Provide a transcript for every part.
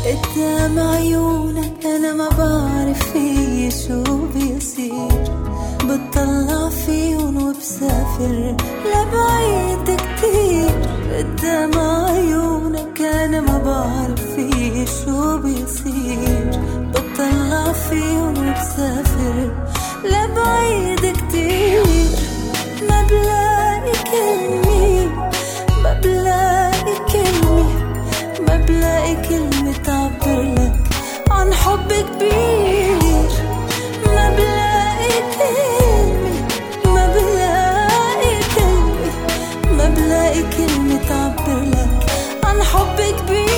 قدام عيونك أنا ما بعرف فيه شو بيصير، بتطلع فيهن وبسافر لبعيد كتير. قدام عيونك أنا ما بعرف فيه شو بيصير، بتطلع فيهن وبسافر لبعيد كتير. ما بلاقي كلمة، ما بلاقي كلمة، ما بلاقي كلمة تعبر لك عن حب كبير. ما بلاقي كلمة، ما بلاقي كلمة، ما بلاقي كلمة تعبر لك عن حب كبير.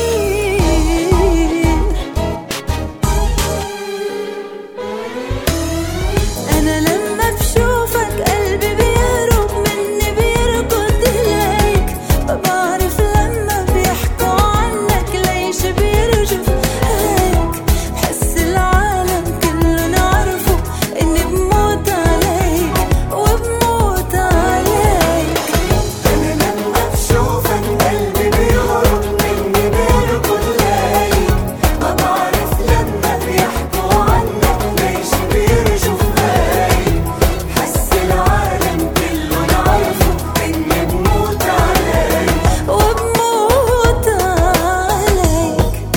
أنا لما بشوفك قلبي بيهرب مني بيركض إليك، ما بعرف لما بيحكوا عنك ليش بيرجف هيك. بحس العالم كله نعرفه إني بموت عليك وبموت عليك. أنا لما بشوفك قلبي بيهرب مني بيركض إليك، ما بعرف لما بيحكوا عنك ليش بيرجف هيك. بحس العالم كله نعرفه إني بموت عليك وبموت عليك.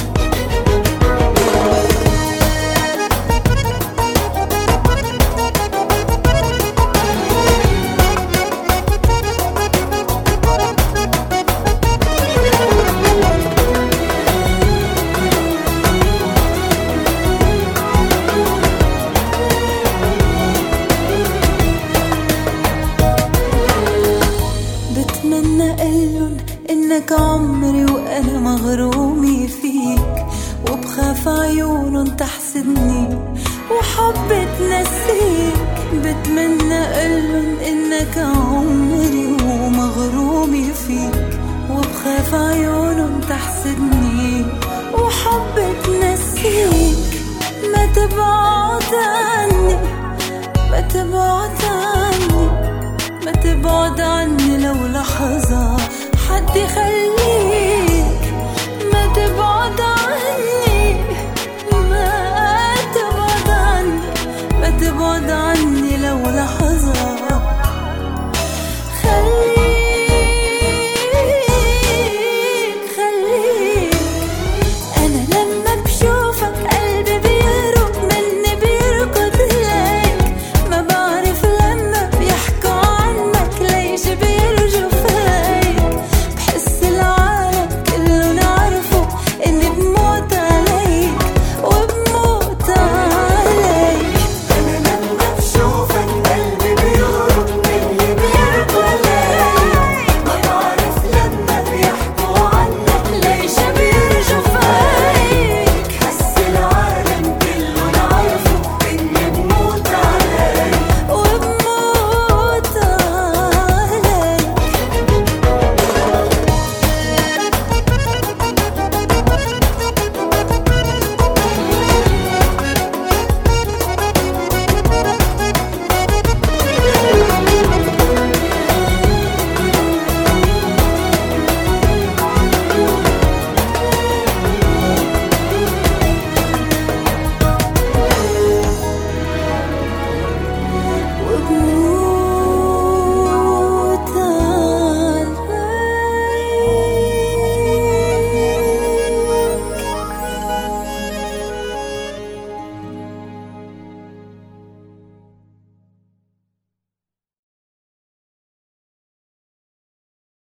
بتمنى قلن إنك عمري وأنا مغرومي فيك، وبخاف عيونن تحسدني وحب تنسيك. بتمنى قلن إنك عمري ومغرومي فيك، وبخاف عيونن تحسدني